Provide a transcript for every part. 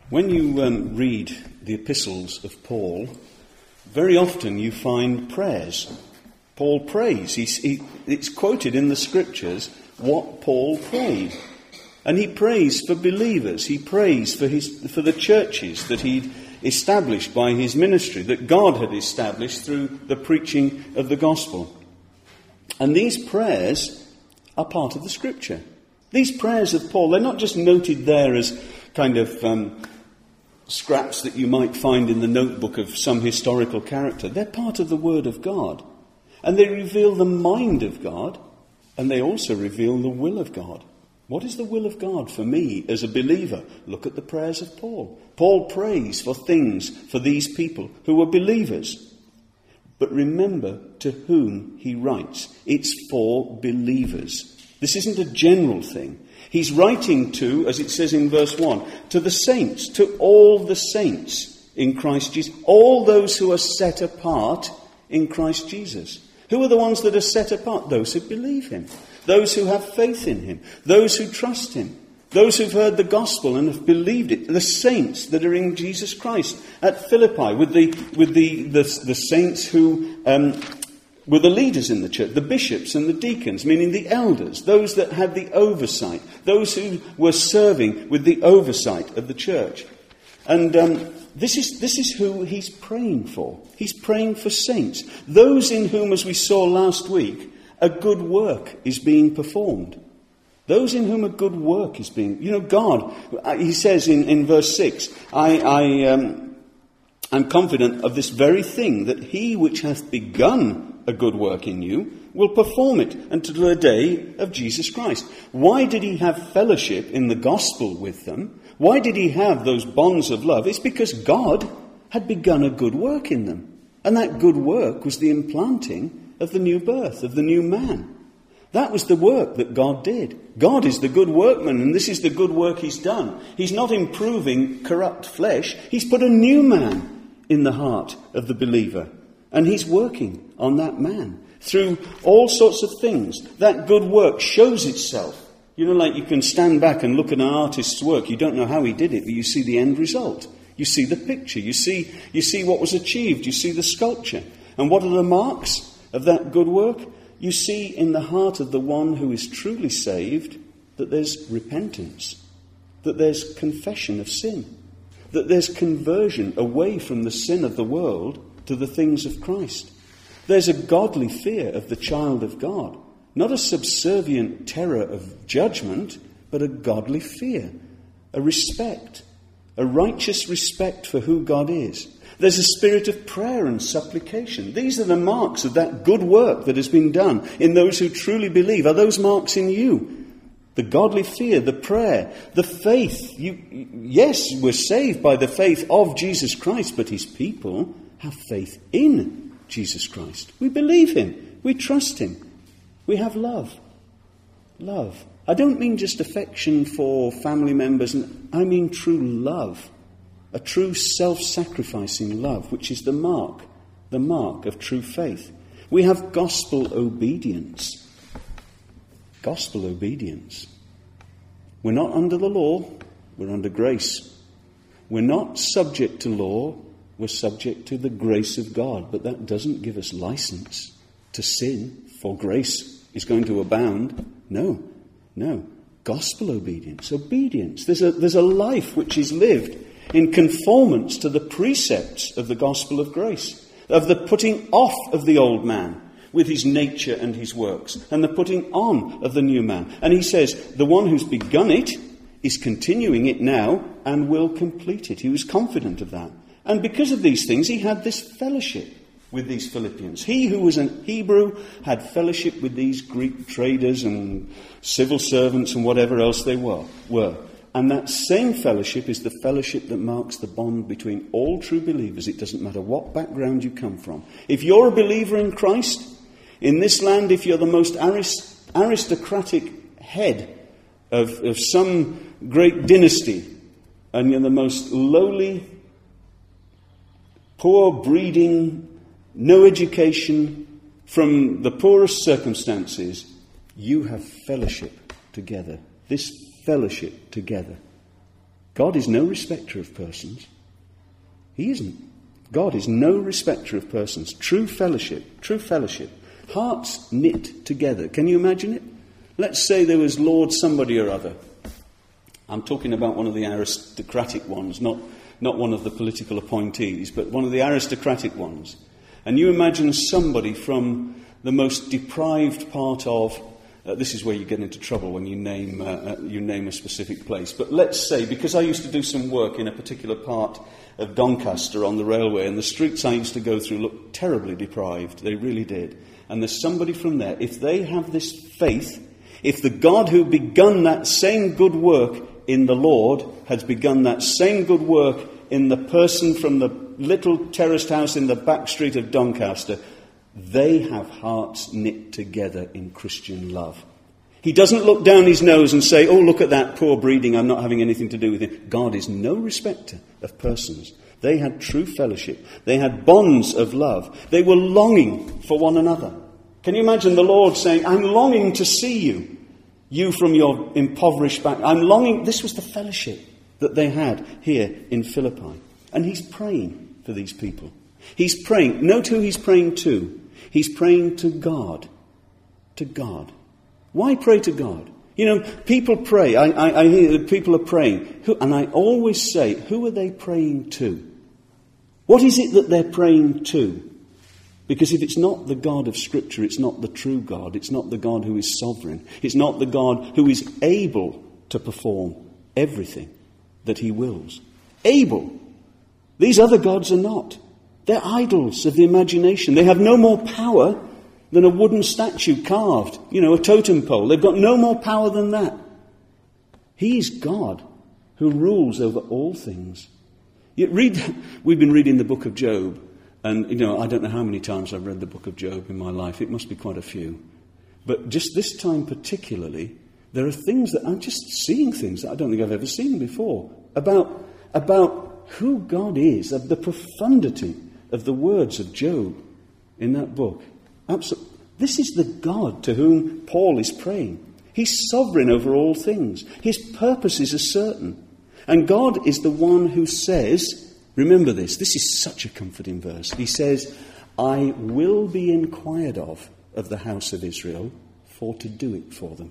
When you read the epistles of Paul, very often you find prayers. Paul prays. It's quoted in the scriptures what Paul prayed. And he prays for believers. He prays for the churches that he'd established by his ministry, that God had established through the preaching of the gospel. And these prayers are part of the scripture. These prayers of Paul, they're not just noted there as kind of scraps that you might find in the notebook of some historical character. They're part of the Word of God. And they reveal the mind of God, and they also reveal the will of God. What is the will of God for me as a believer? Look at the prayers of Paul. Paul prays for things for these people who are believers. But remember to whom he writes. It's for believers. This isn't a general thing. He's writing to, as it says in verse 1, to the saints, to all the saints in Christ Jesus. All those who are set apart in Christ Jesus. Who are the ones that are set apart? Those who believe him. Those who have faith in him. Those who trust him. Those who've heard the gospel and have believed it. The saints that are in Jesus Christ. At Philippi, with the saints who were the leaders in the church, the bishops and the deacons, meaning the elders, those that had the oversight, those who were serving with the oversight of the church. And this is who he's praying for. He's praying for saints. Those in whom, as we saw last week, a good work is being performed. Those in whom a good work is being... God, he says in verse 6, I'm confident of this very thing, that he which hath begun a good work in you will perform it until the day of Jesus Christ. Why did he have fellowship in the gospel with them? Why did he have those bonds of love? It's because God had begun a good work in them. And that good work was the implanting of the new birth, of the new man. That was the work that God did. God is the good workman, and this is the good work he's done. He's not improving corrupt flesh. He's put a new man in the heart of the believer. And he's working on that man through all sorts of things. That good work shows itself. Like you can stand back and look at an artist's work. You don't know how he did it, but you see the end result. You see the picture. You see what was achieved. You see the sculpture. And what are the marks of that good work? You see in the heart of the one who is truly saved that there's repentance, that there's confession of sin, that there's conversion away from the sin of the world to the things of Christ. There's a godly fear of the child of God, not a subservient terror of judgment, but a godly fear, a respect, a righteous respect for who God is. There's a spirit of prayer and supplication. These are the marks of that good work that has been done in those who truly believe. Are those marks in you? The godly fear, the prayer, the faith. Yes, we're saved by the faith of Jesus Christ, but his people have faith in Jesus Christ. We believe him. We trust him. We have love. Love. I don't mean just affection for family members. I mean true love. A true self-sacrificing love, which is the mark of true faith. We have gospel obedience. Gospel obedience. We're not under the law, we're under grace. We're not subject to law, we're subject to the grace of God. But that doesn't give us license to sin, for grace is going to abound. No. Gospel obedience. Obedience. There's a life which is lived in conformance to the precepts of the gospel of grace, of the putting off of the old man with his nature and his works, and the putting on of the new man. And he says, the one who's begun it is continuing it now and will complete it. He was confident of that. And because of these things, he had this fellowship with these Philippians. He who was an Hebrew had fellowship with these Greek traders and civil servants and whatever else they were. And that same fellowship is the fellowship that marks the bond between all true believers. It doesn't matter what background you come from. If you're a believer in Christ, in this land, if you're the most aristocratic head of some great dynasty, and you're the most lowly, poor breeding, no education, from the poorest circumstances, you have fellowship together. This fellowship together. God is no respecter of persons. He isn't. God is no respecter of persons. True fellowship. Hearts knit together. Can you imagine it? Let's say there was Lord somebody or other. I'm talking about one of the aristocratic ones, not one of the political appointees, but one of the aristocratic ones. And you imagine somebody from the most deprived part of... this is where you get into trouble when you name a specific place. But let's say, because I used to do some work in a particular part of Doncaster on the railway, and the streets I used to go through looked terribly deprived. They really did. And there's somebody from there, if they have this faith, if the God who begun that same good work in the Lord has begun that same good work in the person from the little terraced house in the back street of Doncaster, they have hearts knit together in Christian love. He doesn't look down his nose and say, oh, look at that poor breeding, I'm not having anything to do with it. God is no respecter of persons. They had true fellowship. They had bonds of love. They were longing for one another. Can you imagine the Lord saying, I'm longing to see you, you from your impoverished back. I'm longing. This was the fellowship that they had here in Philippi. And he's praying for these people. He's praying. Note who he's praying to. He's praying to God. To God. Why pray to God? You know, people pray. I hear that people are praying. And I always say, who are they praying to? What is it that they're praying to? Because if it's not the God of Scripture, it's not the true God. It's not the God who is sovereign. It's not the God who is able to perform everything that he wills. Able. These other gods are not. They're idols of the imagination. They have no more power than a wooden statue carved, a totem pole. They've got no more power than that. He's God who rules over all things. We've been reading the book of Job, and, I don't know how many times I've read the book of Job in my life. It must be quite a few. But just this time particularly, there are things that I'm just seeing things that I don't think I've ever seen before about who God is, of the profundity of the words of Job in that book. Absolutely. This is the God to whom Paul is praying. He's sovereign over all things. His purposes are certain. And God is the one who says, remember this is such a comforting verse. He says, I will be inquired of the house of Israel, for to do it for them.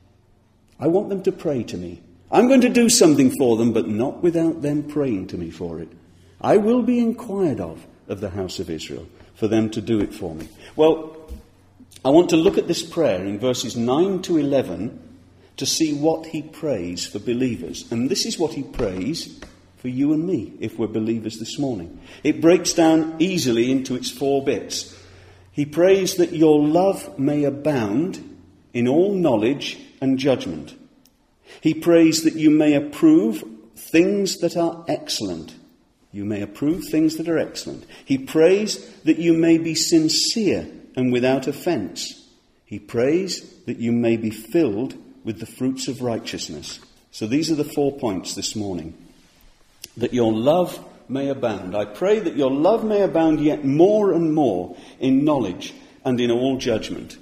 I want them to pray to me. I'm going to do something for them, but not without them praying to me for it. I will be inquired of the house of Israel, for them to do it for me. Well, I want to look at this prayer in verses 9 to 11 to see what he prays for believers. And this is what he prays for you and me, if we're believers this morning. It breaks down easily into its 4 bits. He prays that your love may abound in all knowledge and judgment. He prays that you may approve things that are excellent. You may approve things that are excellent. He prays that you may be sincere and without offence. He prays that you may be filled with the fruits of righteousness. So these are the 4 points this morning. That your love may abound. I pray that your love may abound yet more and more in knowledge and in all judgment.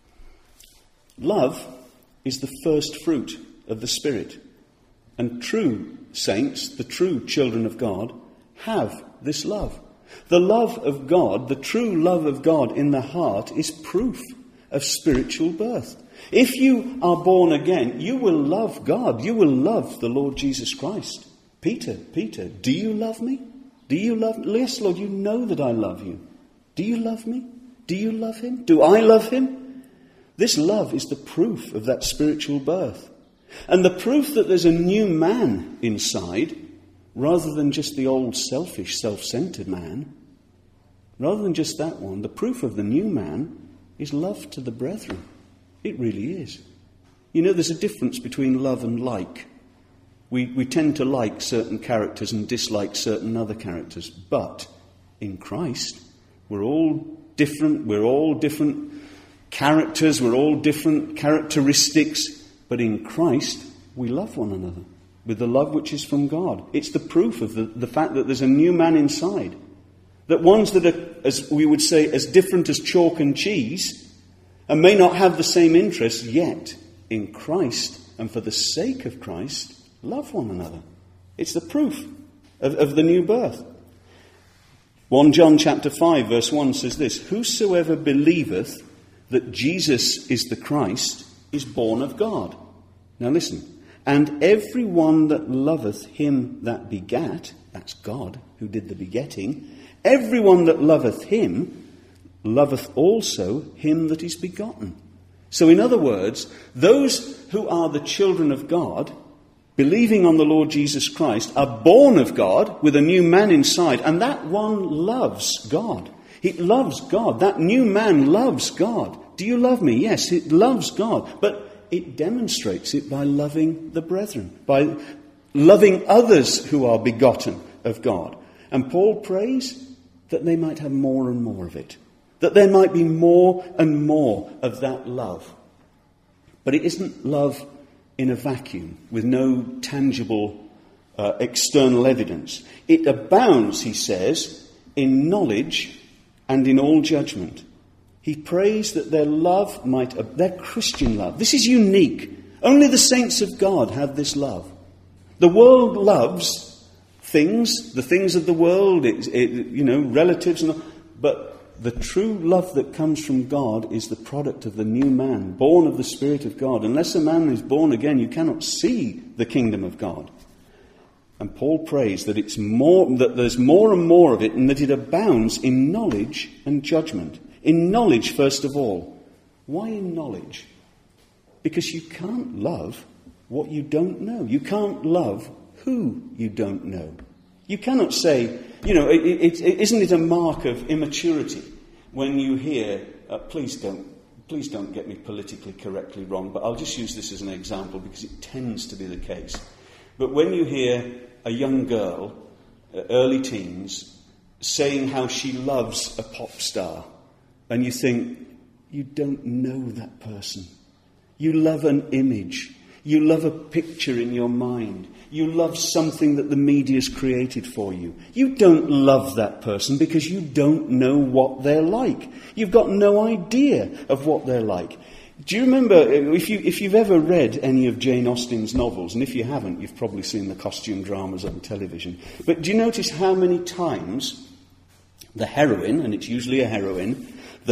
Love is the first fruit of the Spirit. And true saints, the true children of God, have this love. The love of God, the true love of God in the heart, is proof of spiritual birth. If you are born again, you will love God. You will love the Lord Jesus Christ. Peter, do you love me? Do you love me? Yes, Lord, you know that I love you. Do you love me? Do you love him? Do I love him? This love is the proof of that spiritual birth. And the proof that there's a new man inside, rather than just the old selfish, self-centered man, rather than just that one, the proof of the new man is love to the brethren. It really is. There's a difference between love and like. We tend to like certain characters and dislike certain other characters. But in Christ, we're all different. We're all different characters. We're all different characteristics. But in Christ, we love one another with the love which is from God. It's the proof of the fact that there's a new man inside. That ones that are, as we would say, as different as chalk and cheese, and may not have the same interests, yet in Christ, and for the sake of Christ, love one another. It's the proof of the new birth. 1 John chapter 5 verse 1 says this, "Whosoever believeth that Jesus is the Christ is born of God." Now listen. "And every one that loveth him that begat," that's God who did the begetting, "every one that loveth him, loveth also him that is begotten." So in other words, those who are the children of God, believing on the Lord Jesus Christ, are born of God with a new man inside, and that one loves God. It loves God. That new man loves God. Do you love me? Yes, it loves God. But it demonstrates it by loving the brethren, by loving others who are begotten of God. And Paul prays that they might have more and more of it, that there might be more and more of that love. But it isn't love in a vacuum with no tangible external evidence. It abounds, he says, in knowledge and in all judgment. He prays that their love their Christian love, this is unique. Only the saints of God have this love. The world loves things, the things of the world, relatives, but the true love that comes from God is the product of the new man, born of the Spirit of God. Unless a man is born again, you cannot see the kingdom of God. And Paul prays that that there's more and more of it, and that it abounds in knowledge and judgment. In knowledge, first of all. Why in knowledge? Because you can't love what you don't know. You can't love who you don't know. You cannot say, isn't it a mark of immaturity when you hear, please don't get me politically correctly wrong, but I'll just use this as an example because it tends to be the case. But when you hear a young girl, early teens, saying how she loves a pop star, and you think, you don't know that person. You love an image. You love a picture in your mind. You love something that the media's created for you. You don't love that person because you don't know what they're like. You've got no idea of what they're like. Do you remember, if you've ever read any of Jane Austen's novels, and if you haven't, you've probably seen the costume dramas on television, but do you notice how many times the heroine, and it's usually a heroine,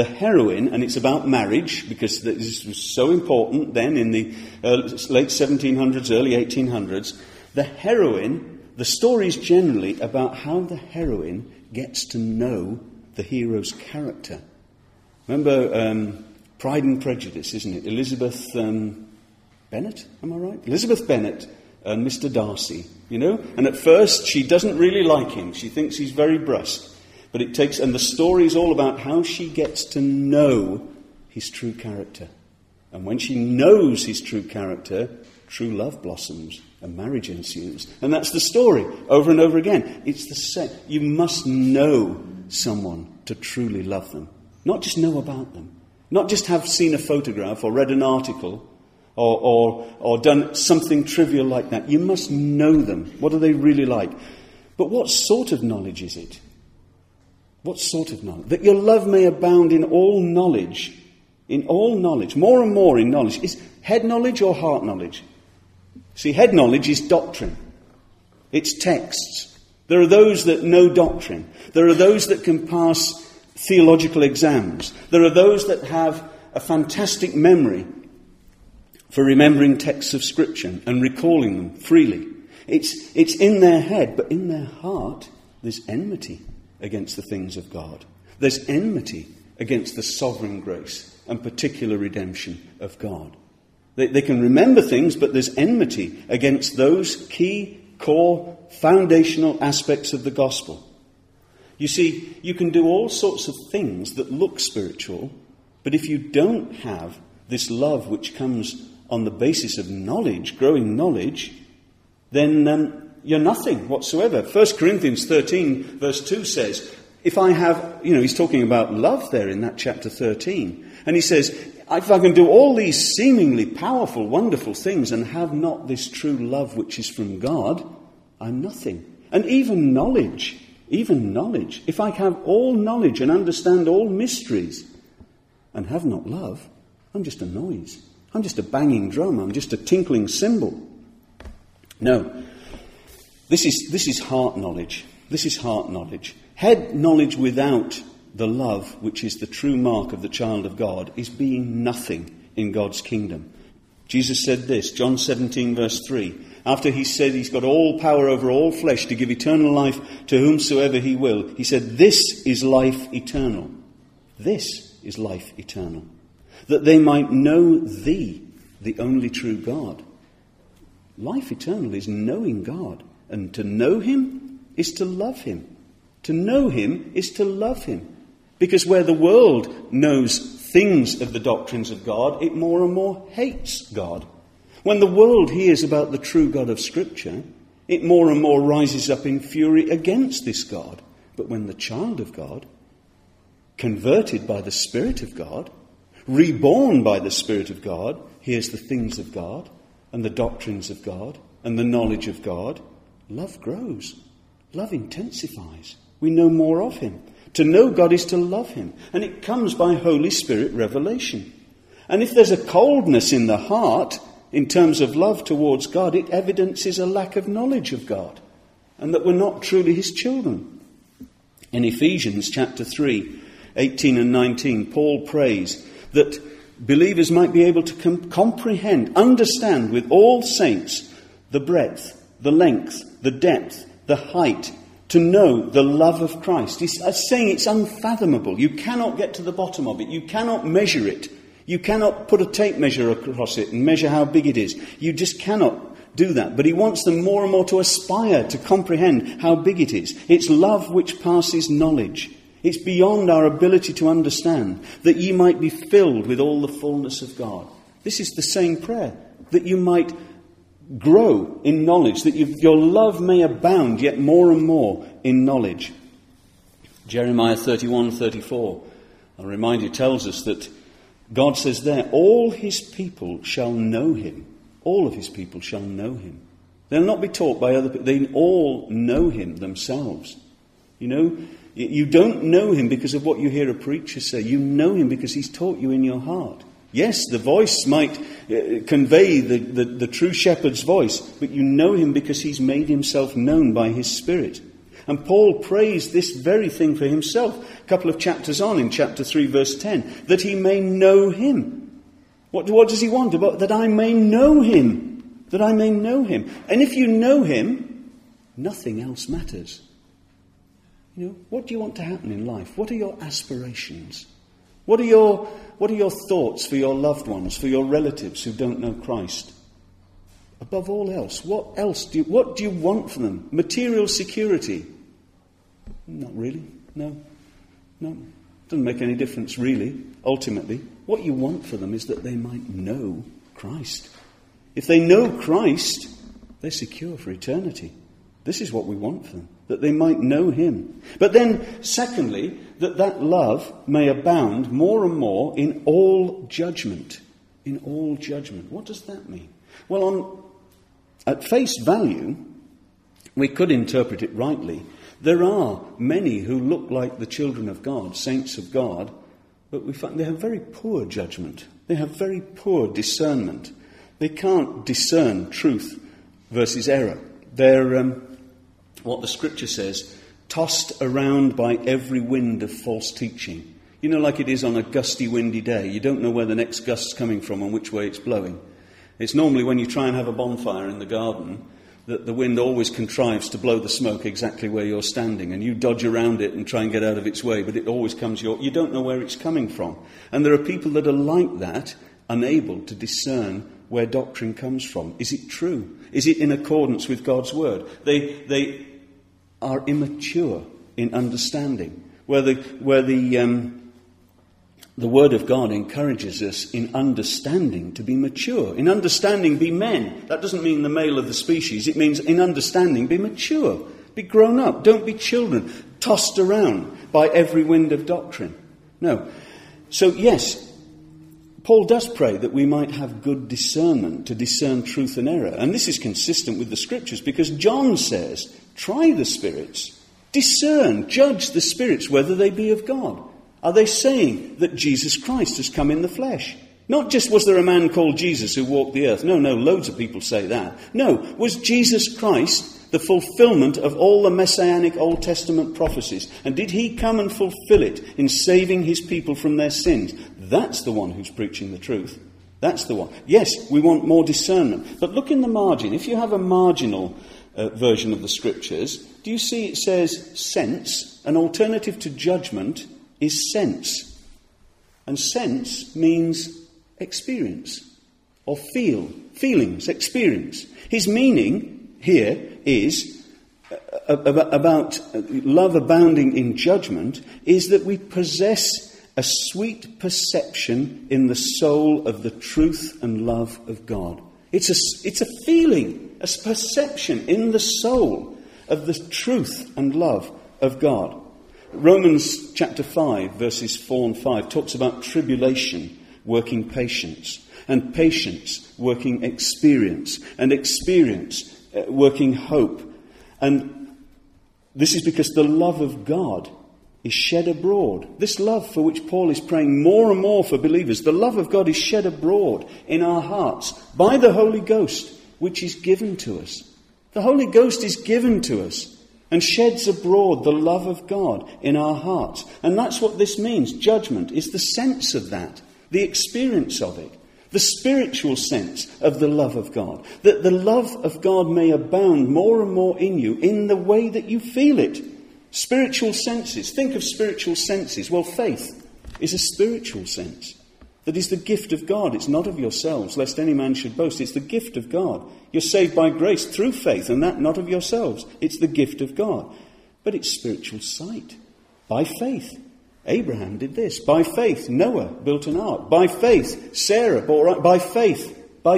and it's about marriage, because this was so important then in the late 1700s, early 1800s, the story is generally about how the heroine gets to know the hero's character. Remember Pride and Prejudice, isn't it? Elizabeth Bennet, am I right? Elizabeth Bennet and Mr. Darcy, And at first she doesn't really like him. She thinks he's very brusque. But and the story is all about how she gets to know his true character. And when she knows his true character, true love blossoms and marriage ensues. And that's the story over and over again. It's the same. You must know someone to truly love them. Not just know about them. Not just have seen a photograph or read an article or done something trivial like that. You must know them. What are they really like? But what sort of knowledge is it? What sort of knowledge? That your love may abound in all knowledge. In all knowledge. More and more in knowledge. Is head knowledge or heart knowledge? See, head knowledge is doctrine. It's texts. There are those that know doctrine. There are those that can pass theological exams. There are those that have a fantastic memory for remembering texts of Scripture and recalling them freely. It's in their head, but in their heart there's enmity against the things of God. There's enmity against the sovereign grace and particular redemption of God. They can remember things, but there's enmity against those key, core, foundational aspects of the gospel. You see, you can do all sorts of things that look spiritual, but if you don't have this love which comes on the basis of knowledge, growing knowledge, then you're nothing whatsoever. 1 Corinthians 13 verse 2 says, if I have, he's talking about love there in that chapter 13. And he says, if I can do all these seemingly powerful, wonderful things and have not this true love which is from God, I'm nothing. And even knowledge, if I have all knowledge and understand all mysteries and have not love, I'm just a noise. I'm just a banging drum. I'm just a tinkling cymbal. No. This is heart knowledge. This is heart knowledge. Head knowledge without the love, which is the true mark of the child of God, is being nothing in God's kingdom. Jesus said this, John 17 verse 3, after he said he's got all power over all flesh to give eternal life to whomsoever he will, he said, this is life eternal. This is life eternal. That they might know thee, the only true God. Life eternal is knowing God. And to know him is to love him. To know him is to love him. Because where the world knows things of the doctrines of God, it more and more hates God. When the world hears about the true God of Scripture, it more and more rises up in fury against this God. But when the child of God, converted by the Spirit of God, reborn by the Spirit of God, hears the things of God and the doctrines of God and the knowledge of God, love grows. Love intensifies. We know more of him. To know God is to love him. And it comes by Holy Spirit revelation. And if there's a coldness in the heart in terms of love towards God, it evidences a lack of knowledge of God. And that we're not truly his children. In Ephesians chapter 3, 18 and 19, Paul prays that believers might be able to comprehend, understand with all saints the breadth, the length, the depth, the height, to know the love of Christ. He's saying it's unfathomable. You cannot get to the bottom of it. You cannot measure it. You cannot put a tape measure across it and measure how big it is. You just cannot do that. But he wants them more and more to aspire to comprehend how big it is. It's love which passes knowledge. It's beyond our ability to understand, that ye might be filled with all the fullness of God. This is the same prayer, that you might grow in knowledge, that your love may abound yet more and more in knowledge. Jeremiah 31:34, I'll remind you, tells us that God says there, all his people shall know him. All of his people shall know him. They'll not be taught by other people. They all know him themselves. You know, you don't know him because of what you hear a preacher say. You know him because he's taught you in your heart. Yes, the voice might convey the true shepherd's voice, but you know him because he's made himself known by his Spirit. And Paul prays this very thing for himself a couple of chapters on, in chapter 3, verse 10, that he may know him. What does he want? That I may know him. That I may know him. And if you know him, nothing else matters. You know, what do you want to happen in life? What are your aspirations? What are your thoughts for your loved ones, for your relatives who don't know Christ? Above all else, what do you want for them? Material security? Not really. No. Doesn't make any difference really, ultimately. What you want for them is that they might know Christ. If they know Christ, they're secure for eternity. This is what we want for them, that they might know him. But then, secondly, that love may abound more and more in all judgment. In all judgment. What does that mean? Well, at face value, we could interpret it rightly. There are many who look like the children of God, saints of God, but we find they have very poor judgment. They have very poor discernment. They can't discern truth versus error. They're, what the Scripture says, tossed around by every wind of false teaching. You know, like it is on a gusty, windy day. You don't know where the next gust's coming from and which way it's blowing. It's normally when you try and have a bonfire in the garden that the wind always contrives to blow the smoke exactly where you're standing, and you dodge around it and try and get out of its way, but it always comes you don't know where it's coming from. And there are people that are like that, unable to discern where doctrine comes from. Is it true? Is it in accordance with God's word? They are immature in understanding. Where the word of God encourages us in understanding to be mature. In understanding, be men. That doesn't mean the male of the species. It means in understanding, be mature. Be grown up. Don't be children, tossed around by every wind of doctrine. No. So, yes, Paul does pray that we might have good discernment to discern truth and error. And this is consistent with the Scriptures, because John says, try the spirits, discern, judge the spirits, whether they be of God. Are they saying that Jesus Christ has come in the flesh? Not just was there a man called Jesus who walked the earth. No, loads of people say that. No, was Jesus Christ the fulfillment of all the messianic Old Testament prophecies. And did he come and fulfill it in saving his people from their sins? That's the one who's preaching the truth. That's the one. Yes, we want more discernment. But look in the margin. If you have a marginal version of the Scriptures, do you see it says sense? An alternative to judgment is sense. And sense means experience or feelings, experience. His meaning here is about love abounding in judgment is that we possess a sweet perception in the soul of the truth and love of God. It's a feeling, a perception in the soul of the truth and love of God. Romans chapter 5, verses 4 and 5 talks about tribulation working patience, and patience working experience, and experience working hope. And this is because the love of God is shed abroad. This love for which Paul is praying more and more for believers, the love of God is shed abroad in our hearts by the Holy Ghost, which is given to us. The Holy Ghost is given to us and sheds abroad the love of God in our hearts. And that's what this means. Judgment is the sense of that, the experience of it, the spiritual sense of the love of God. That the love of God may abound more and more in you in the way that you feel it. Spiritual senses. Think of spiritual senses. Well, faith is a spiritual sense. That is the gift of God. It's not of yourselves, lest any man should boast. It's the gift of God. You're saved by grace through faith, and that not of yourselves. It's the gift of God. But it's spiritual sight. By faith. Abraham did this. By faith, Noah built an ark. By faith, Sarah bore up. By faith, by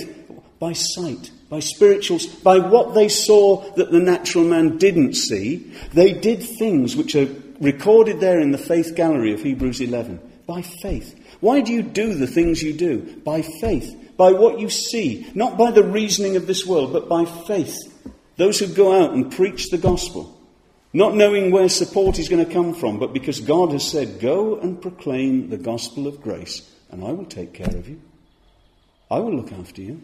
sight, by spirituals, by what they saw that the natural man didn't see. They did things which are recorded there in the faith gallery of Hebrews 11. By faith. Why do you do the things you do? By faith. By what you see. Not by the reasoning of this world, but by faith. Those who go out and preach the gospel. Not knowing where support is going to come from, but because God has said, go and proclaim the gospel of grace, and I will take care of you. I will look after you.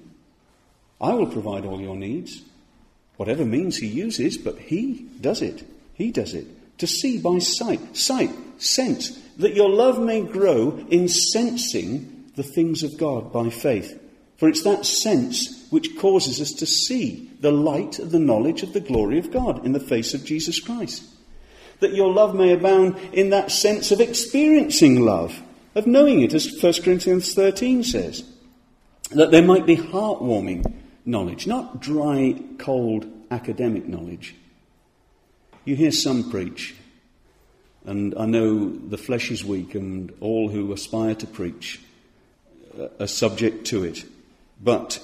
I will provide all your needs. Whatever means he uses, but he does it. He does it. To see by sight. Sight, sense. That your love may grow in sensing the things of God by faith. For it's that sense which causes us to see the light of the knowledge of the glory of God in the face of Jesus Christ. That your love may abound in that sense of experiencing love, of knowing it, as 1 Corinthians 13 says. That there might be heartwarming knowledge, not dry, cold, academic knowledge. You hear some preach, and I know the flesh is weak, and all who aspire to preach are subject to it. But,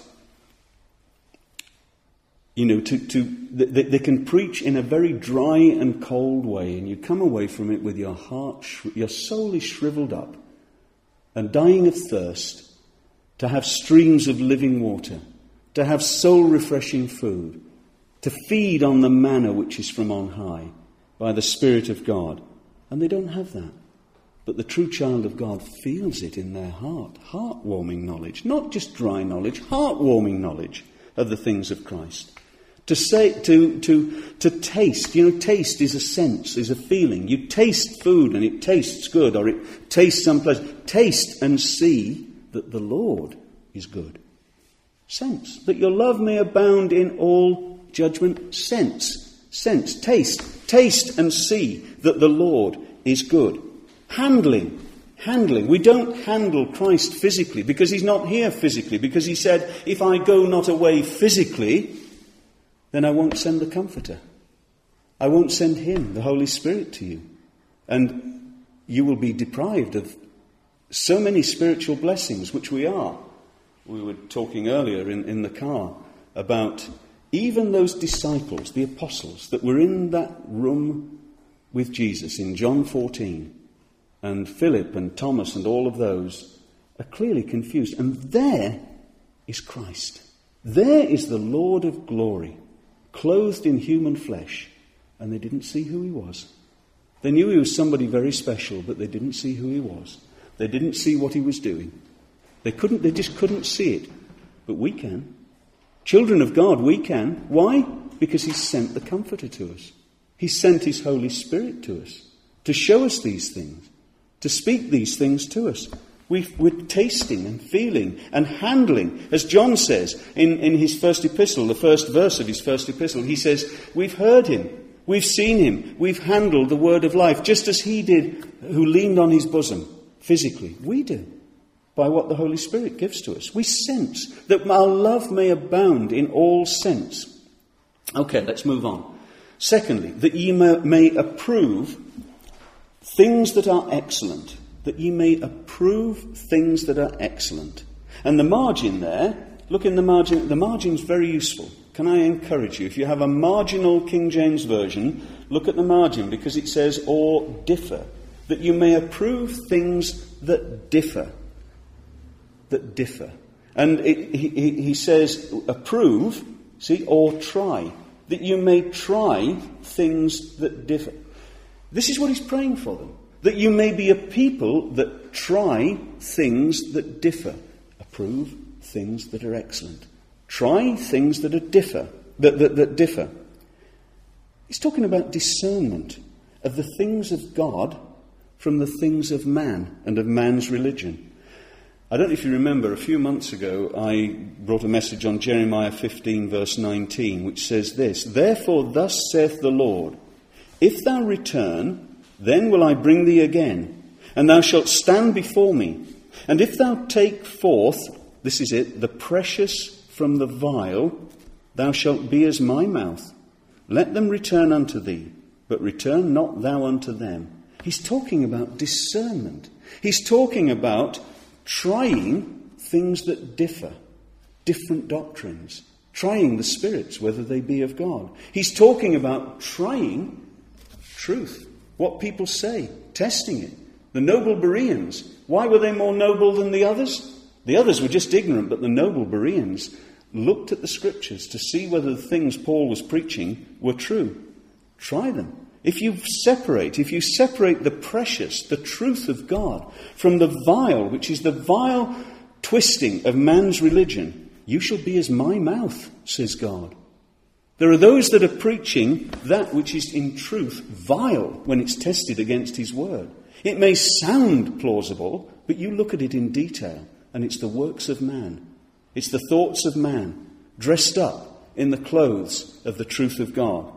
they can preach in a very dry and cold way, and you come away from it with your heart, your soul is shriveled up and dying of thirst, to have streams of living water, to have soul-refreshing food, to feed on the manna which is from on high by the Spirit of God. And they don't have that. But the true child of God feels it in their heart. Heartwarming knowledge. Not just dry knowledge. Heartwarming knowledge of the things of Christ. To taste. Taste is a sense, is a feeling. You taste food and it tastes good, or it tastes unpleasant. Taste and see that the Lord is good. Sense. That your love may abound in all judgment. Sense. Taste. Taste and see that the Lord is good. Handling. We don't handle Christ physically because he's not here physically. Because he said, if I go not away physically, then I won't send the Comforter. I won't send him, the Holy Spirit, to you. And you will be deprived of so many spiritual blessings, which we are. We were talking earlier in the car about even those disciples, the apostles, that were in that room with Jesus in John 14. And Philip and Thomas and all of those are clearly confused. And there is Christ. There is the Lord of glory, clothed in human flesh. And they didn't see who he was. They knew he was somebody very special, but they didn't see who he was. They didn't see what he was doing. They just couldn't see it. But we can. Children of God, we can. Why? Because he's sent the Comforter to us. He sent his Holy Spirit to us to show us these things, to speak these things to us. We're tasting and feeling and handling. As John says in his first epistle, the first verse of his first epistle, he says, we've heard him, we've seen him, we've handled the word of life, just as he did who leaned on his bosom physically. We do, by what the Holy Spirit gives to us. We sense that our love may abound in all sense. Okay, let's move on. Secondly, that ye may approve things that are excellent. That ye may approve things that are excellent. And the margin there, look in the margin. The margin's very useful. Can I encourage you? If you have a marginal King James Version, look at the margin, because it says, or differ. That you may approve things that differ. That differ. And he says, approve, see, or try. That you may try things that differ. This is what he's praying for them. That you may be a people that try things that differ. Approve things that are excellent. Try things that are differ. That differ. He's talking about discernment of the things of God from the things of man and of man's religion. I don't know if you remember, a few months ago I brought a message on Jeremiah 15 verse 19, which says this, Therefore thus saith the Lord, If thou return, then will I bring thee again, and thou shalt stand before me. And if thou take forth, this is it, the precious from the vile, thou shalt be as my mouth. Let them return unto thee, but return not thou unto them. He's talking about discernment. He's talking about trying things that differ, different doctrines, trying the spirits, whether they be of God. He's talking about trying truth. What people say, testing it. The noble Bereans, why were they more noble than the others? The others were just ignorant, but the noble Bereans looked at the scriptures to see whether the things Paul was preaching were true. Try them. If you separate the precious, the truth of God, from the vile, which is the vile twisting of man's religion, you shall be as my mouth, says God. There are those that are preaching that which is in truth vile when it's tested against his word. It may sound plausible, but you look at it in detail, and it's the works of man. It's the thoughts of man, dressed up in the clothes of the truth of God.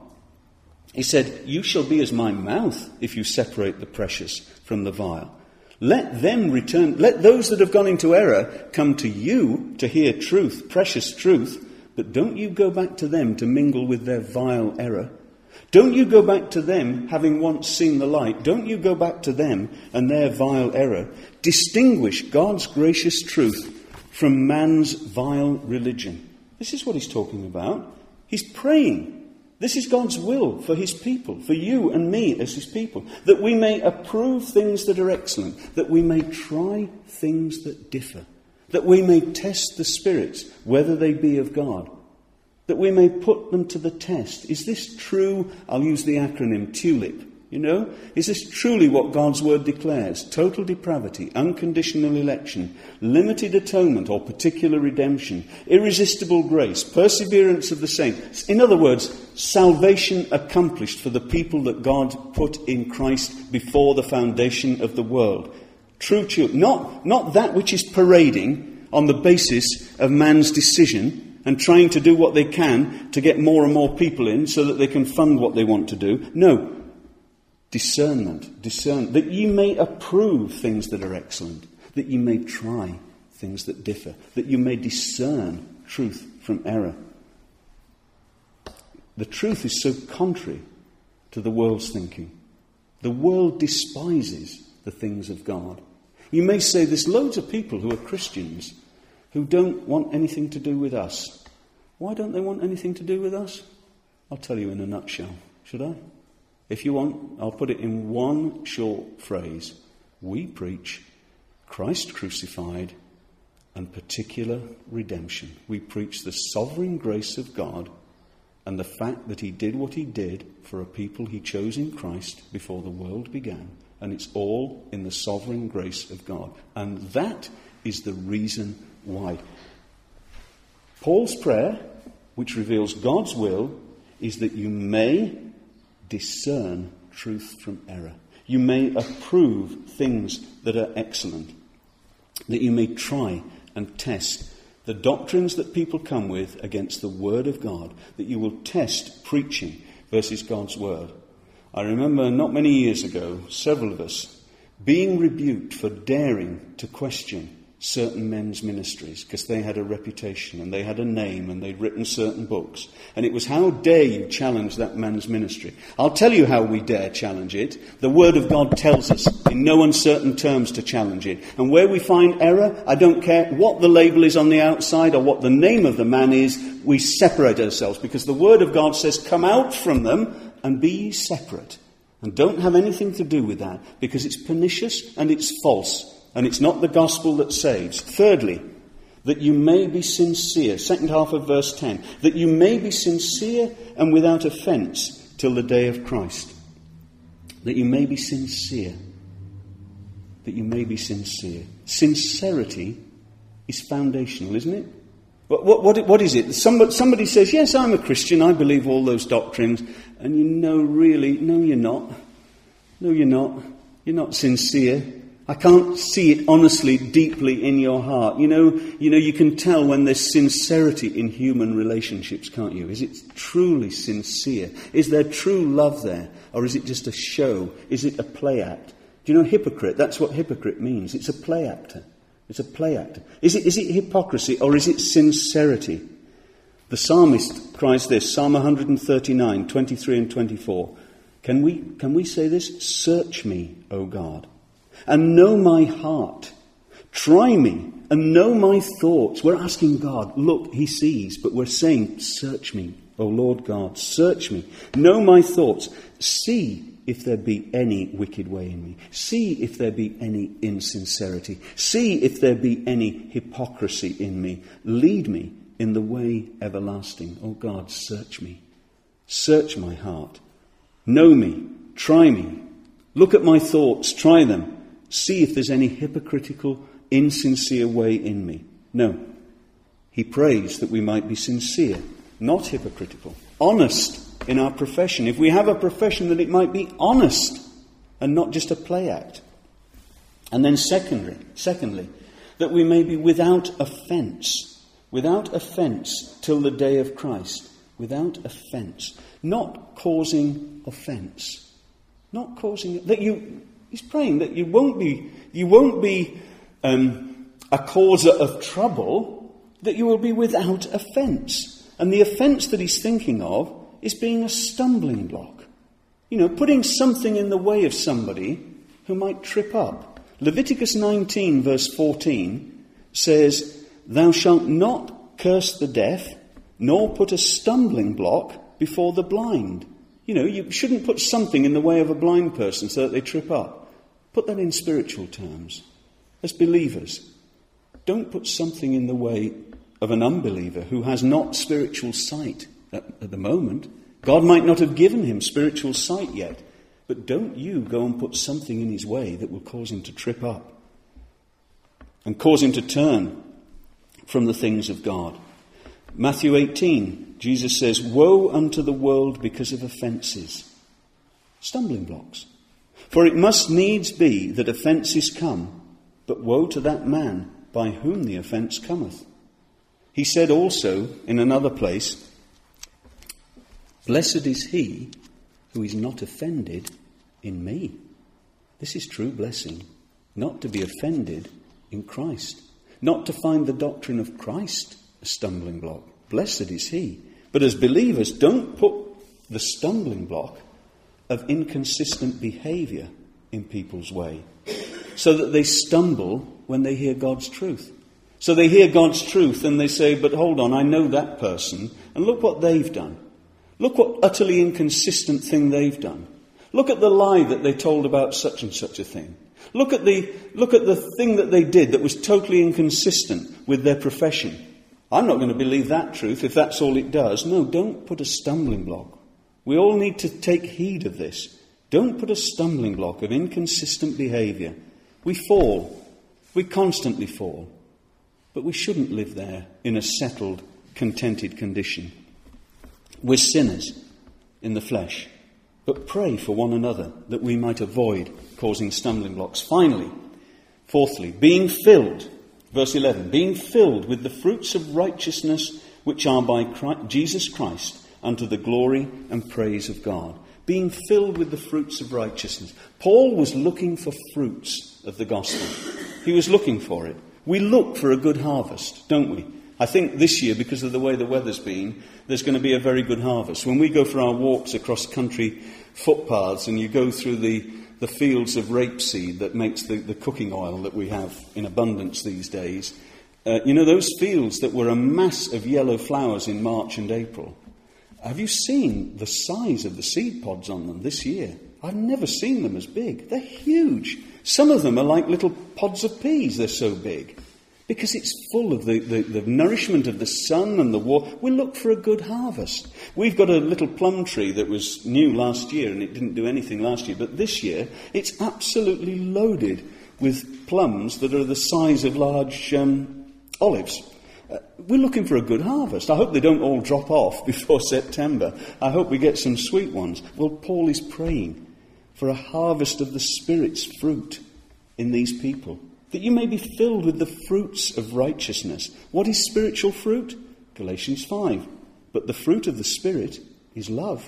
He said, You shall be as my mouth if you separate the precious from the vile. Let them return, let those that have gone into error come to you to hear truth, precious truth, but don't you go back to them to mingle with their vile error. Don't you go back to them having once seen the light. Don't you go back to them and their vile error. Distinguish God's gracious truth from man's vile religion. This is what he's talking about. He's praying. This is God's will for his people, for you and me as his people, that we may approve things that are excellent, that we may try things that differ, that we may test the spirits, whether they be of God, that we may put them to the test. Is this true? I'll use the acronym TULIP. Is this truly what God's word declares? Total depravity, unconditional election, limited atonement or particular redemption, irresistible grace, perseverance of the saints. In other words, salvation accomplished for the people that God put in Christ before the foundation of the world. True, not that which is parading on the basis of man's decision and trying to do what they can to get more and more people in so that they can fund what they want to do. No. Discernment, that ye may approve things that are excellent, that ye may try things that differ, that you may discern truth from error. The truth is so contrary to the world's thinking. The world despises the things of God. You may say there's loads of people who are Christians who don't want anything to do with us. Why don't they want anything to do with us? I'll tell you in a nutshell. Should I? If you want, I'll put it in one short phrase. We preach Christ crucified and particular redemption. We preach the sovereign grace of God and the fact that he did what he did for a people he chose in Christ before the world began. And it's all in the sovereign grace of God. And that is the reason why. Paul's prayer, which reveals God's will, is that you may discern truth from error. You may approve things that are excellent. That you may try and test the doctrines that people come with against the Word of God. That you will test preaching versus God's Word. I remember not many years ago, several of us being rebuked for daring to question certain men's ministries because they had a reputation and they had a name and they'd written certain books. And it was, how dare you challenge that man's ministry? I'll tell you how we dare challenge it. The Word of God tells us in no uncertain terms to challenge it. And where we find error, I don't care what the label is on the outside or what the name of the man is, we separate ourselves because the Word of God says, come out from them and be ye separate. And don't have anything to do with that because it's pernicious and it's false. And it's not the gospel that saves. Thirdly, that you may be sincere. Second half of verse 10. That you may be sincere and without offence till the day of Christ. That you may be sincere. That you may be sincere. Sincerity is foundational, isn't it? What is it? Somebody says, yes, I'm a Christian, I believe all those doctrines. And you know, really, no, you're not. No, you're not. You're not sincere. I can't see it honestly, deeply in your heart. You know, you can tell when there's sincerity in human relationships, can't you? Is it truly sincere? Is there true love there? Or is it just a show? Is it a play act? Do you know hypocrite? That's what hypocrite means. It's a play actor. It's a play actor. Is it hypocrisy or is it sincerity? The psalmist cries this, Psalm 139, 23 and 24. Can we say this? Search me, O God, and know my heart. Try me and know my thoughts. We're asking God, look, he sees, but we're saying, search me, O Lord God, search me. Know my thoughts. See if there be any wicked way in me. See if there be any insincerity. See if there be any hypocrisy in me. Lead me in the way everlasting. O God, search me. Search my heart. Know me. Try me. Look at my thoughts. Try them. See if there's any hypocritical, insincere way in me. No. He prays that we might be sincere, not hypocritical. Honest in our profession. If we have a profession, that it might be honest and not just a play act. And then secondly, that we may be without offence. Without offence till the day of Christ. Without offence. Not causing offence. Not causing... He's praying that you won't be a causer of trouble, that you will be without offence. And the offence that he's thinking of is being a stumbling block. You know, putting something in the way of somebody who might trip up. Leviticus 19 verse 14 says, "Thou shalt not curse the deaf, nor put a stumbling block before the blind." You know, you shouldn't put something in the way of a blind person so that they trip up. Put that in spiritual terms. As believers, don't put something in the way of an unbeliever who has not spiritual sight at the moment. God might not have given him spiritual sight yet, but don't you go and put something in his way that will cause him to trip up and cause him to turn from the things of God. Matthew 18, Jesus says, "Woe unto the world because of offences." Stumbling blocks. "For it must needs be that offences come, but woe to that man by whom the offence cometh." He said also in another place, "Blessed is he who is not offended in me." This is true blessing, not to be offended in Christ, not to find the doctrine of Christ a stumbling block. Blessed is he. But as believers, don't put the stumbling block of inconsistent behaviour in people's way, so that they stumble when they hear God's truth. So they hear God's truth and they say, but hold on, I know that person, and look what they've done. Look what utterly inconsistent thing they've done. Look at the lie that they told about such and such a thing. Look at the thing that they did that was totally inconsistent with their profession. I'm not going to believe that truth if that's all it does. No, don't put a stumbling block. We all need to take heed of this. Don't put a stumbling block of inconsistent behaviour. We fall. We constantly fall. But we shouldn't live there in a settled, contented condition. We're sinners. in the flesh, but pray for one another that we might avoid causing stumbling blocks. Finally, fourthly, being filled, verse 11, being filled with the fruits of righteousness which are by Jesus Christ unto the glory and praise of God. Being filled with the fruits of righteousness. Paul was looking for fruits of the gospel. He was looking for it. We look for a good harvest, don't we? I think this year, because of the way the weather's been, there's going to be a very good harvest. When we go for our walks across country footpaths and you go through the fields of rapeseed that makes the cooking oil that we have in abundance these days, those fields that were a mass of yellow flowers in March and April. Have you seen the size of the seed pods on them this year? I've never seen them as big. They're huge. Some of them are like little pods of peas. They're so big. Because it's full of the nourishment of the sun and the water. We look for a good harvest. We've got a little plum tree that was new last year and it didn't do anything last year. But this year, it's absolutely loaded with plums that are the size of large olives. We're looking for a good harvest. I hope they don't all drop off before September. I hope we get some sweet ones. Well, Paul is praying for a harvest of the Spirit's fruit in these people, that you may be filled with the fruits of righteousness. What is spiritual fruit? Galatians 5. But the fruit of the Spirit is love,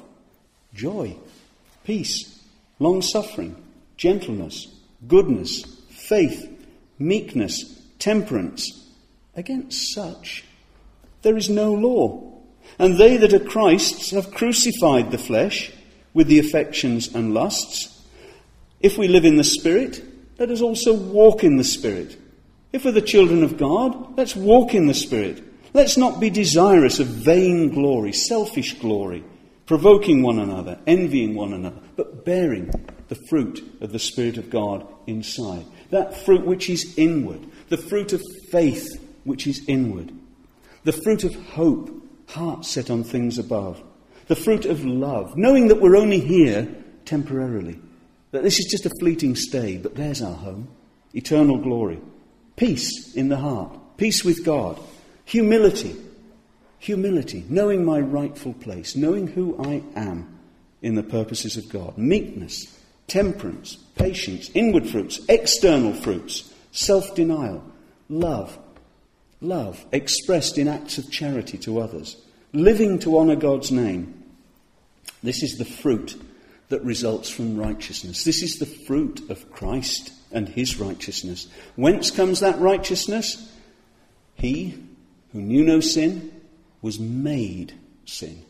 joy, peace, long-suffering, gentleness, goodness, faith, meekness, temperance. Against such there is no law. And they that are Christ's have crucified the flesh with the affections and lusts. If we live in the Spirit, let us also walk in the Spirit. If we're the children of God, let's walk in the Spirit. Let's not be desirous of vain glory, selfish glory, provoking one another, envying one another, but bearing the fruit of the Spirit of God inside. That fruit which is inward, the fruit of faith which is inward, the fruit of hope, heart set on things above, the fruit of love, knowing that we're only here temporarily, that this is just a fleeting stay, but there's our home, eternal glory, peace in the heart, peace with God, humility, knowing my rightful place, knowing who I am in the purposes of God, meekness, temperance, patience, inward fruits, external fruits, self-denial, love expressed in acts of charity to others, living to honour God's name. This is the fruit that results from righteousness. This is the fruit of Christ and his righteousness. Whence comes that righteousness? He who knew no sin was made sin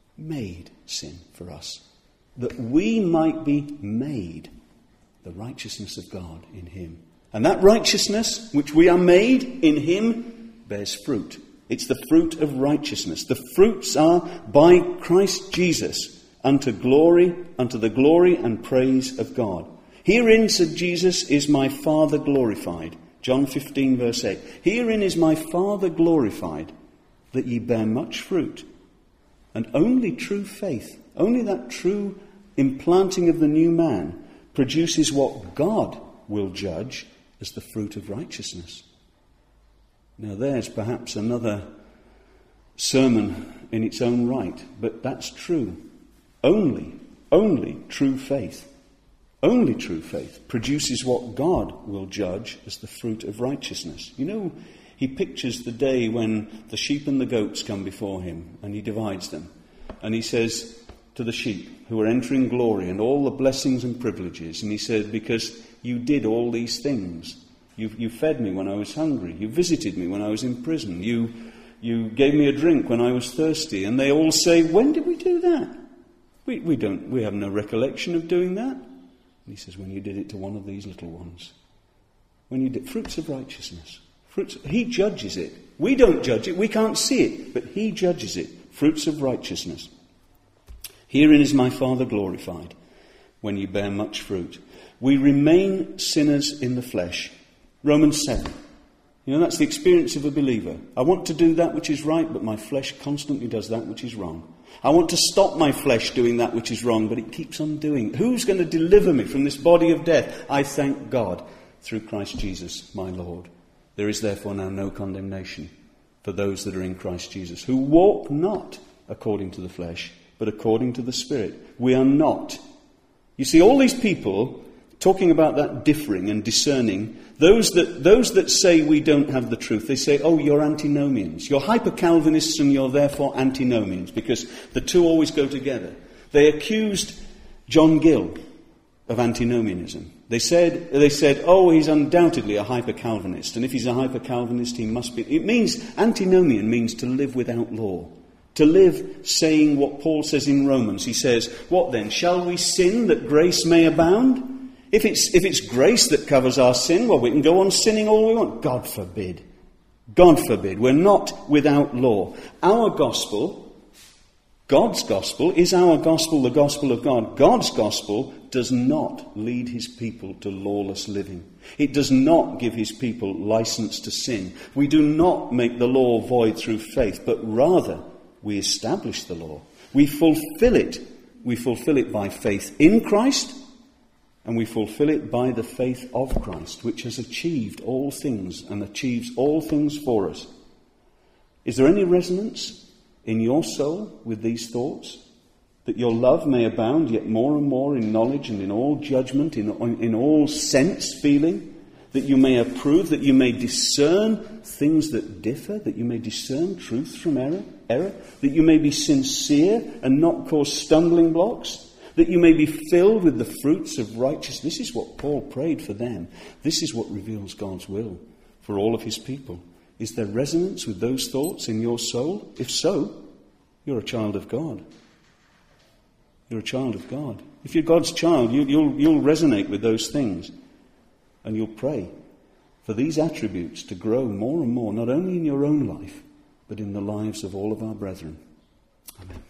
for us, that we might be made the righteousness of God in him. And that righteousness which we are made in him bears fruit. It's the fruit of righteousness. The fruits are by Christ Jesus unto the glory and praise of God. Herein, said Jesus, is my Father glorified. John 15 verse 8. Herein is my Father glorified, that ye bear much fruit. And only true faith, only that true implanting of the new man produces what God will judge as the fruit of righteousness. Now there's perhaps another sermon in its own right, but that's true. Only true faith produces what God will judge as the fruit of righteousness. You know, he pictures the day when the sheep and the goats come before him and he divides them. And he says to the sheep who are entering glory and all the blessings and privileges, and he said, because you did all these things. You fed me when I was hungry. You visited me when I was in prison. You gave me a drink when I was thirsty. And they all say, when did we do that? We have no recollection of doing that. And he says, when you did it to one of these little ones. When you did fruits of righteousness. He judges it. We don't judge it. We can't see it. But he judges it. Fruits of righteousness. Herein is my Father glorified, when you bear much fruit. We remain sinners in the flesh. Romans 7. You know, that's the experience of a believer. I want to do that which is right, but my flesh constantly does that which is wrong. I want to stop my flesh doing that which is wrong, but it keeps on doing. Who's going to deliver me from this body of death? I thank God through Christ Jesus, my Lord. There is therefore now no condemnation for those that are in Christ Jesus, who walk not according to the flesh, but according to the Spirit. We are not. You see, all these people talking about that differing and discerning, those that say we don't have the truth, they say, oh, you're antinomians. You're hyper-Calvinists and you're therefore antinomians, because the two always go together. They accused John Gill of antinomianism. They said, oh, he's undoubtedly a hyper-Calvinist, and if he's a hyper-Calvinist, he must be. It means, antinomian means to live without law. To live saying what Paul says in Romans. He says, what then? Shall we sin that grace may abound? If it's grace that covers our sin, well, we can go on sinning all we want. God forbid. God forbid. We're not without law. Our gospel, God's gospel, is our gospel, the gospel of God. God's gospel does not lead his people to lawless living. It does not give his people license to sin. We do not make the law void through faith, but rather we establish the law. We fulfill it. We fulfill it by faith in Christ, and we fulfill it by the faith of Christ, which has achieved all things and achieves all things for us. Is there any resonance in your soul with these thoughts? That your love may abound yet more and more in knowledge and in all judgment, in all sense feeling, that you may approve, that you may discern things that differ, that you may discern truth from error, that you may be sincere and not cause stumbling blocks, that you may be filled with the fruits of righteousness. This is what Paul prayed for them. This is what reveals God's will for all of his people. Is there resonance with those thoughts in your soul? If so, you're a child of God. You're a child of God. If you're God's child, you'll resonate with those things. And you'll pray for these attributes to grow more and more, not only in your own life, but in the lives of all of our brethren. Amen.